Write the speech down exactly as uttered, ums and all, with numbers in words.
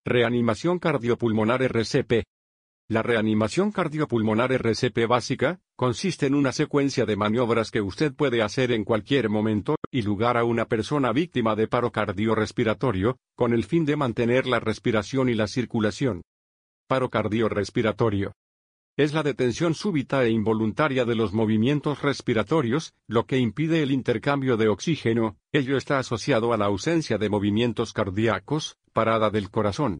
Reanimación cardiopulmonar R C P. La reanimación cardiopulmonar R C P básica, consiste en una secuencia de maniobras que usted puede hacer en cualquier momento y lugar a una persona víctima de paro cardiorrespiratorio, con el fin de mantener la respiración y la circulación. Paro cardiorrespiratorio. Es la detención súbita e involuntaria de los movimientos respiratorios, lo que impide el intercambio de oxígeno. Ello está asociado a la ausencia de movimientos cardíacos, parada del corazón.